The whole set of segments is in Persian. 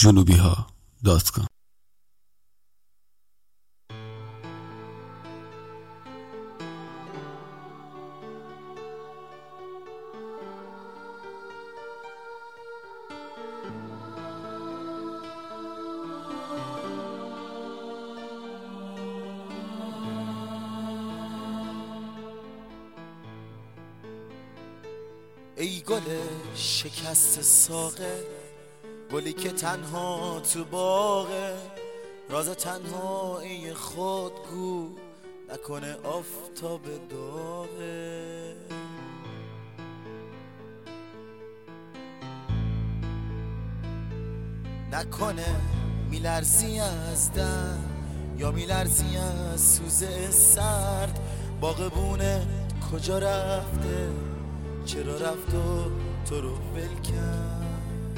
junubiha.com. ای گل شکست ساقه، گلی که تنها تو باغه، راز تنهایی خود گو نکنه آفتاب داغه. نکنه میلرزی از در یا میلرزی از سوزه سرد، باغبونه کجا رفته، چرا رفت و تو رو ول کرد؟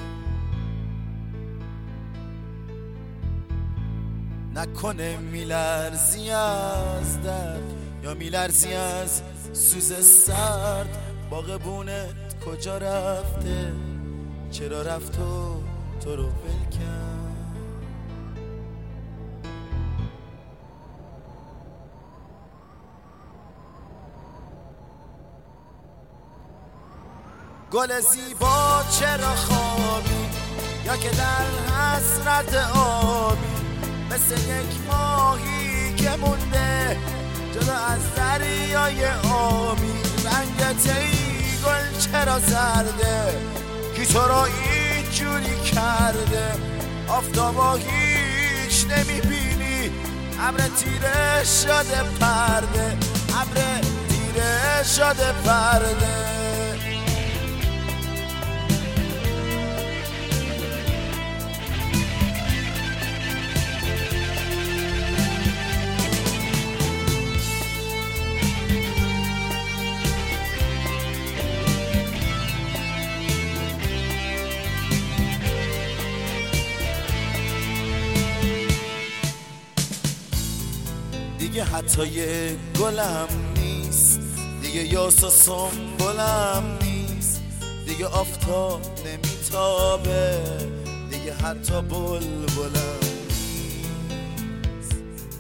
نکنه میلرزی از درد یا میلرزی از سوز سرد، باغبونت کجا رفته، چرا رفت و تو رو ول کرد؟ گل زیبا چرا خوابی، یا که در حسرت آبی، مثل یک ماهی که مونده جدا از دریای آبی. رنگت ای گل چرا زرده، کی تو را اینجوری کرده؟ آفتابا هیچ نمیبینی، ابر تیره شده پرده، ابر تیره شده پرده. دیگه حتی یه گلم نیست، دیگه یاس و سنبلم نیست، دیگه آفتاب نمیتابه، دیگه حتی بلبلم نیست.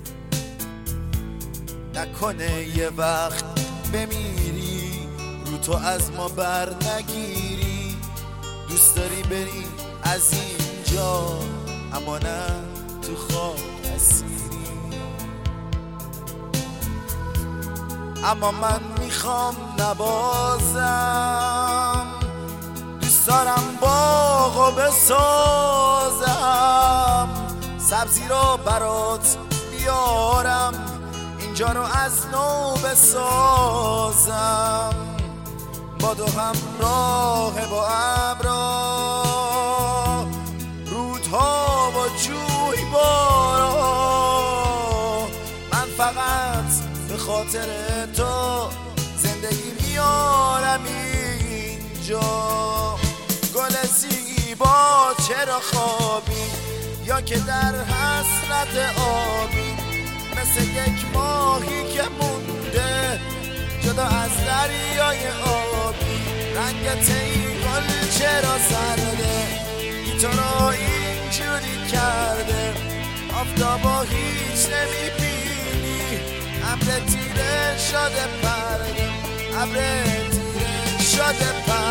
نکنه یه وقت بمیری رو تو از ما بر نگیری، دوست داری بری از اینجا اما نه تو خواب اسیری. اما من میخوام نبازم، دوست دارم باغو بسازم، سبزی رو برات بیارم، اینجا رو از نو بسازم، با دو همراه با ابرا، رودها و جویبارا. من فقط به خاطر تو زندگی میارم اینجا. گل زیبا چرا خوابی، یا که در حسرت آبی، مثل یک ماهی که مونده جدا از دریای آبی. رنگت ای گل چرا زرده، ای تو را اینجوری کرده، آفتابا هیچ نمیبینی، ابر تیره شده پرده، ابر تیره شده پرده.